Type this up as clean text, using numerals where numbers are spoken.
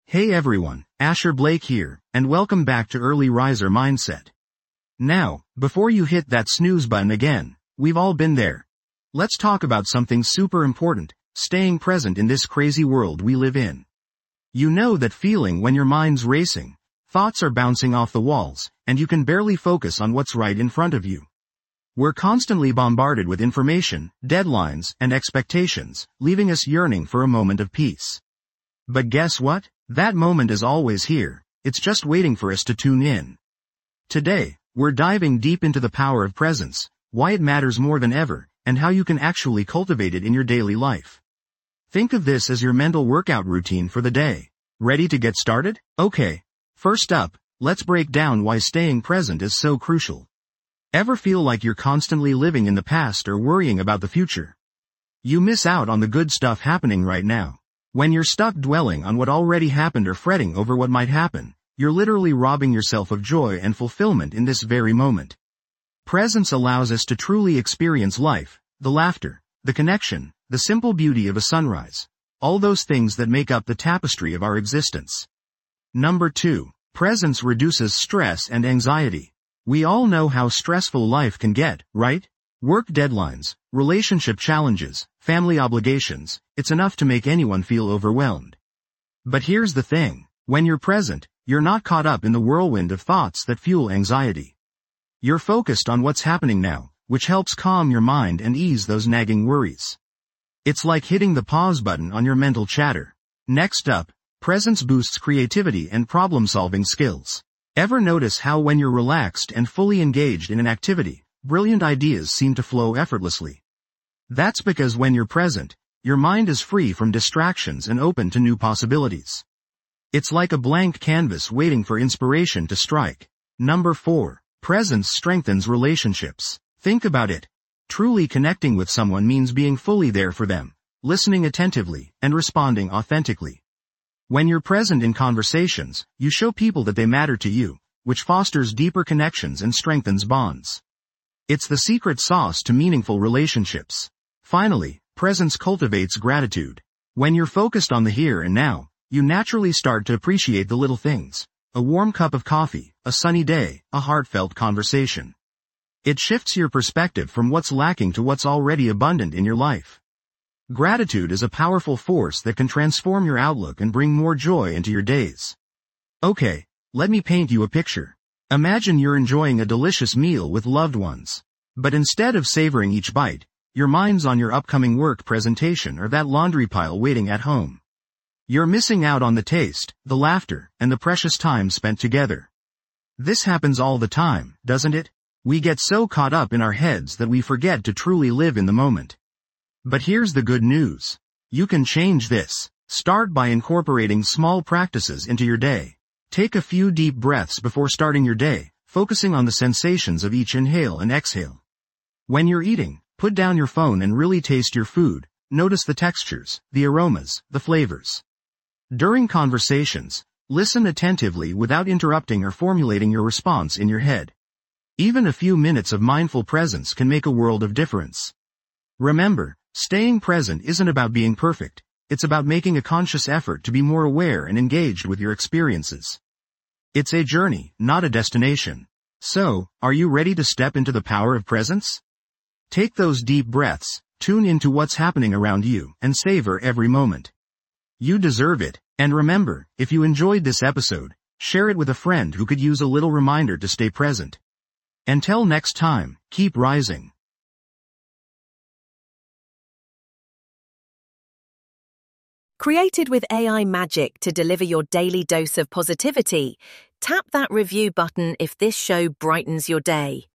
Hey everyone, Asher Blake here, and welcome back to Early Riser Mindset. Now, before you hit that snooze button again, we've all been there. Let's talk about something super important, staying present in this crazy world we live in. You know that feeling when your mind's racing, thoughts are bouncing off the walls, and you can barely focus on what's right in front of you. We're constantly bombarded with information, deadlines, and expectations, leaving us yearning for a moment of peace. But guess what? That moment is always here. It's just waiting for us to tune in. Today, we're diving deep into the power of presence, why it matters more than ever, and how you can actually cultivate it in your daily life. Think of this as your mental workout routine for the day. Ready to get started? Okay. First up, let's break down why staying present is so crucial. Ever feel like you're constantly living in the past or worrying about the future? You miss out on the good stuff happening right now. When you're stuck dwelling on what already happened or fretting over what might happen, you're literally robbing yourself of joy and fulfillment in this very moment. Presence allows us to truly experience life, the laughter, the connection, the simple beauty of a sunrise, all those things that make up the tapestry of our existence. Number 2, presence reduces stress and anxiety. We all know how stressful life can get, right? Work deadlines, relationship challenges, family obligations, it's enough to make anyone feel overwhelmed. But here's the thing, when you're present, you're not caught up in the whirlwind of thoughts that fuel anxiety. You're focused on what's happening now, which helps calm your mind and ease those nagging worries. It's like hitting the pause button on your mental chatter. Next up, presence boosts creativity and problem-solving skills. Ever notice how when you're relaxed and fully engaged in an activity, brilliant ideas seem to flow effortlessly? That's because when you're present, your mind is free from distractions and open to new possibilities. It's like a blank canvas waiting for inspiration to strike. Number 4, presence strengthens relationships. Think about it. Truly connecting with someone means being fully there for them, listening attentively, and responding authentically. When you're present in conversations, you show people that they matter to you, which fosters deeper connections and strengthens bonds. It's the secret sauce to meaningful relationships. Finally, presence cultivates gratitude. When you're focused on the here and now, you naturally start to appreciate the little things. A warm cup of coffee, a sunny day, a heartfelt conversation. It shifts your perspective from what's lacking to what's already abundant in your life. Gratitude is a powerful force that can transform your outlook and bring more joy into your days. Okay, let me paint you a picture. Imagine you're enjoying a delicious meal with loved ones. But instead of savoring each bite, your mind's on your upcoming work presentation or that laundry pile waiting at home. You're missing out on the taste, the laughter, and the precious time spent together. This happens all the time, doesn't it? We get so caught up in our heads that we forget to truly live in the moment. But here's the good news. You can change this. Start by incorporating small practices into your day. Take a few deep breaths before starting your day, focusing on the sensations of each inhale and exhale. When you're eating, put down your phone and really taste your food. Notice the textures, the aromas, the flavors. During conversations, listen attentively without interrupting or formulating your response in your head. Even a few minutes of mindful presence can make a world of difference. Remember, staying present isn't about being perfect. It's about making a conscious effort to be more aware and engaged with your experiences. It's a journey, not a destination. So, are you ready to step into the power of presence? Take those deep breaths, tune into what's happening around you, and savor every moment. You deserve it, and remember, if you enjoyed this episode, share it with a friend who could use a little reminder to stay present. Until next time, keep rising. Created with AI magic to deliver your daily dose of positivity, tap that review button if this show brightens your day.